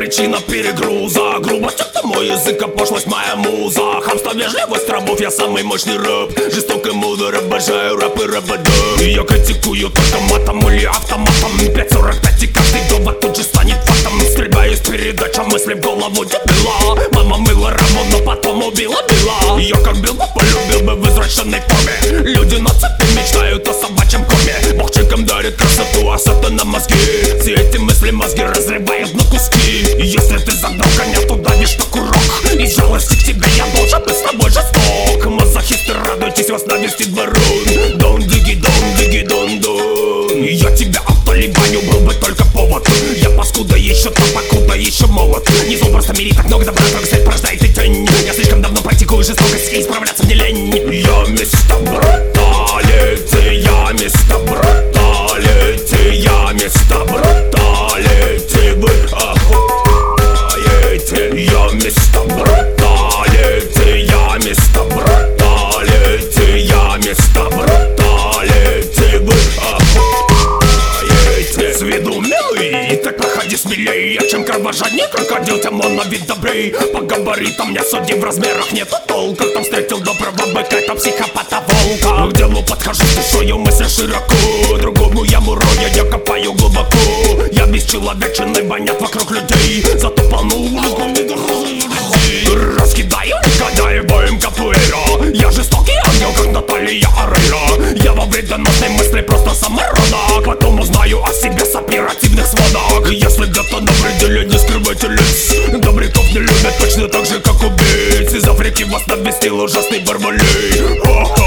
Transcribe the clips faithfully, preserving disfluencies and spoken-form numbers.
причина перегруза. Грубость — это мой язык, а пошлость — моя муза. Хамство, вежливость рабов, я самый мощный рэп. Жесток и мудр, обожаю рэп и рэп-д. И я критикую только матом или автоматом. пять сорок пять и каждый довод тут же станет фактом. Стрельба из передача мысли в голову дебила. Мама мыла раму, но потом убила била. Я как бил бы, полюбил бы в извращенной форме. Люди на цепи мечтают о собачьем корме. Бог чекам дарит красоту, а сатана мозги. Все эти мысли мозги разрывают на куски. И если ты загнал коня, то давишь на курок. Из жалости к тебе я должен быть с тобой жесток. Мазохисты, радуйтесь, вас навестит ворон. Don't dig it, don't dig it, don't do. И я тебя автолибаню, был бы только повод. Я паскуда еще там, покуда еще молод. Не зол, просто мири так много добра, только свет порождает и тень. Я слишком давно практикую жестокость, и исправляться мне лень. Я мистер Бруталити, я мистер Бруталити, я мистер Бруталити. Вы охуеете. Я мистер Бруталити, я мистер Бруталити, я мистер Бруталити. Вы охуеете. С виду милый, и так проходи смелей. Я чем кровожаднее крокодил, тем он на вид добрей. По габаритам не суди, в размерах нету толка. Там встретил доброго быка, это психопата волка. К делу подхожу, слушаю мысли широко. Другому яму роя, я копаю глубоко. Я бесчеловечный, вонят вокруг людей. Зато полну улыбку раскидаю, негодяи, боем капуэра. Я жестокий ангел, как Наталья Орейро. Я во вредоносной мысли просто самородок. Потом узнаю о себе с оперативных сводок. Если где-то навредили, не скрывайте лиц. Добряков не любят точно так же, как убийц. Из Африки вас навестил ужасный Барбалей.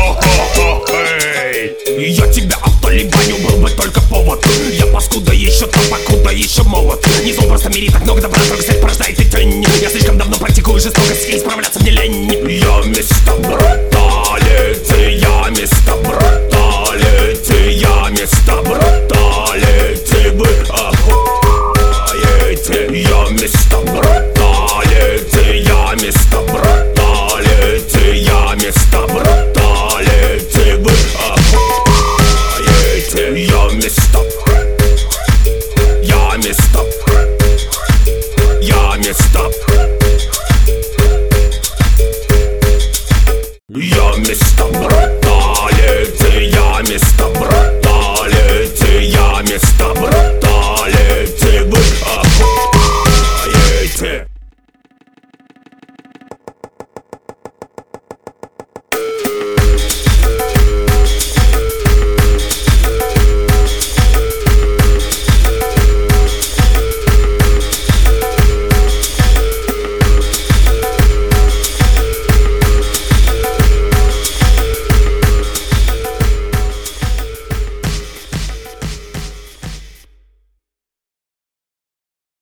Я тебя автолибаню, был бы только повод. Я паскуда еще там, покуда еще молод. Не зол, просто мири так много добра, только свет порождает и тень. Я слишком давно практикую жестокость, и исправляться мне лень. Я мистер Брут.